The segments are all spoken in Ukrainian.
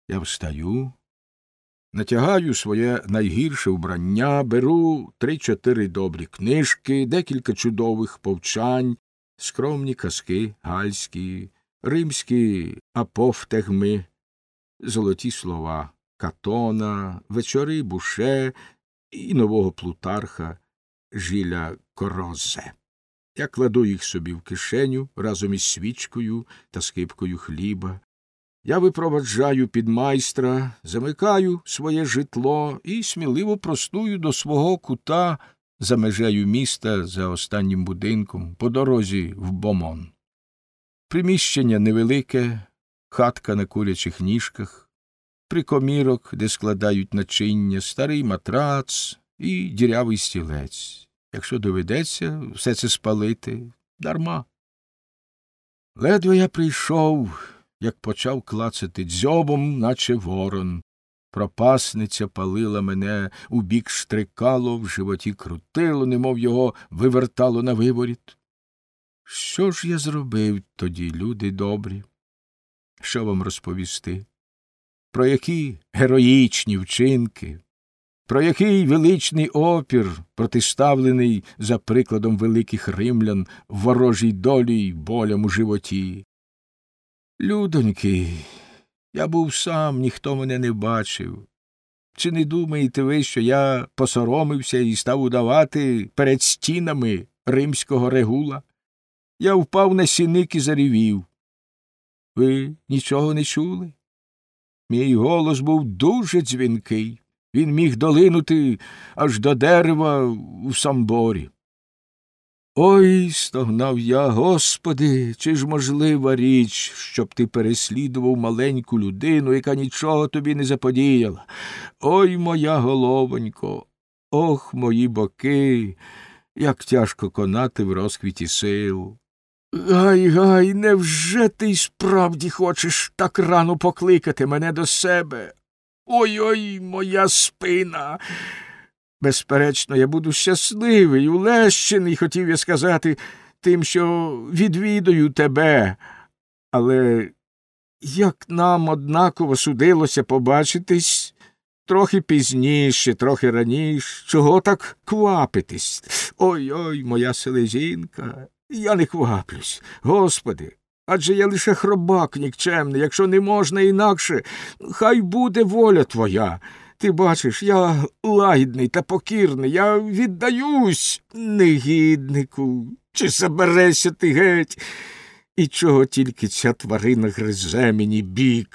Я встаю, натягаю своє найгірше вбрання, беру 3-4 добрі книжки, декілька чудових повчань, скромні казки гальські, римські апофтегми, золоті слова Катона, вечори Буше і нового Плутарха Жиля Корозе. Я кладу їх собі в кишеню разом із свічкою та скипкою хліба. Я випроваджаю підмайстра, замикаю своє житло і сміливо простую до свого кута за межею міста, за останнім будинком, по дорозі в Бомон. Приміщення невелике, хатка на курячих ніжках, прикомірок, де складають начиння, старий матрац і дірявий стілець. Якщо доведеться все це спалити, дарма. Ледве я прийшов, як почав клацати дзьобом, наче ворон. Пропасниця палила мене, у бік штрикало, в животі крутило, немов його вивертало на виворіт. Що ж я зробив тоді, люди добрі? Що вам розповісти? Про які героїчні вчинки? Про який величний опір, протиставлений за прикладом великих римлян, ворожій долі й болям у животі? Людоньки, я був сам, ніхто мене не бачив. Чи не думаєте ви, що я посоромився і став удавати перед стінами римського регула? Я впав на сіник і заревів. Ви нічого не чули? Мій голос був дуже дзвінкий. Він міг долинути аж до дерева в самборі. Ой, стогнав я, Господи, чи ж можлива річ, щоб ти переслідував маленьку людину, яка нічого тобі не заподіяла? Ой, моя головонько, ох, мої боки, як тяжко конати в розквіті сил. Гай, невже ти й справді хочеш так рано покликати мене до себе? Ой-ой, моя спина! Безперечно, я буду щасливий, улещений, хотів я сказати, тим, що відвідаю тебе. Але як нам однаково судилося побачитись трохи пізніше, трохи раніше, чого так квапитись? Ой-ой, моя селезінка, я не кваплюсь, Господи. Адже я лише хробак нікчемний, якщо не можна інакше, хай буде воля твоя. Ти бачиш, я лагідний та покірний, я віддаюсь, негіднику, чи заберешся ти геть, і чого тільки ця тварина гризе мені бік.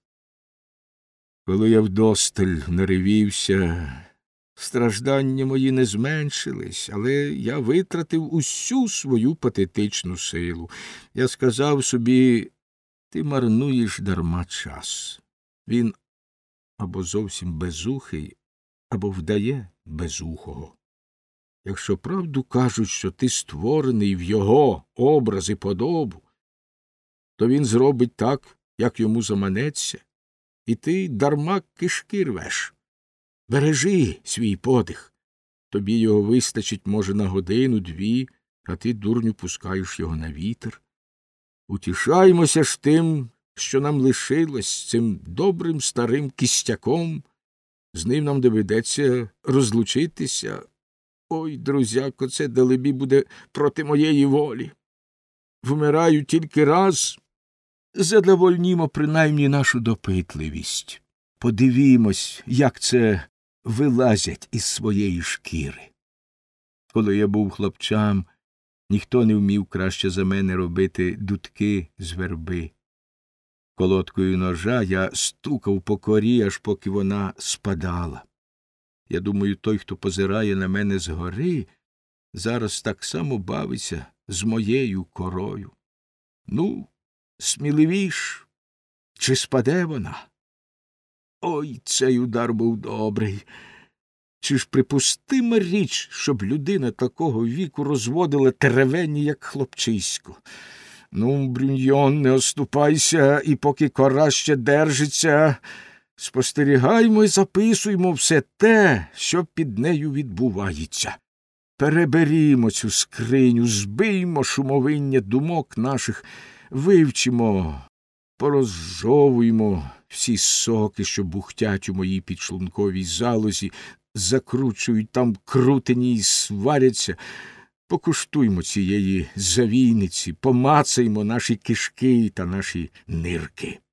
Коли я вдосталь наривівся, страждання мої не зменшились, але я витратив усю свою патетичну силу. Я сказав собі, ти марнуєш дарма час. Він або зовсім безухий, або вдає безухого. Якщо правду кажуть, що ти створений в його образ і подобу, то він зробить так, як йому заманеться, і ти дарма кишки рвеш. Бережи свій подих. Тобі його вистачить, може, на годину-дві, а ти, дурню, пускаєш його на вітер. Утішаймося ж тим, що нам лишилось, цим добрим старим кістяком. З ним нам доведеться розлучитися. Ой, друзяко, це, далебі, буде проти моєї волі. Вмираю тільки раз. Задовольнімо принаймні нашу допитливість. Подивімось, як це вилазять із своєї шкіри. Коли я був хлопчам, ніхто не вмів краще за мене робити дудки з верби. Колодкою ножа я стукав по корі, аж поки вона спадала. Я думаю, той, хто позирає на мене згори, зараз так само бавиться з моєю корою. Ну, сміливіш, чи спаде вона? Ой, цей удар був добрий. Чи ж припустима річ, щоб людина такого віку розводила теревені, як хлопчисько? Ну, Брюньйон, не оступайся, і поки кора ще держиться, спостерігаймо і записуймо все те, що під нею відбувається. Переберімо цю скриню, збиймо шумовиння думок наших, вивчимо, порозжовуймо всі соки, що бухтять у моїй підшлунковій залозі, закручують там крутені й сваряться. Покуштуймо цієї завійниці, помацаймо наші кишки та наші нирки.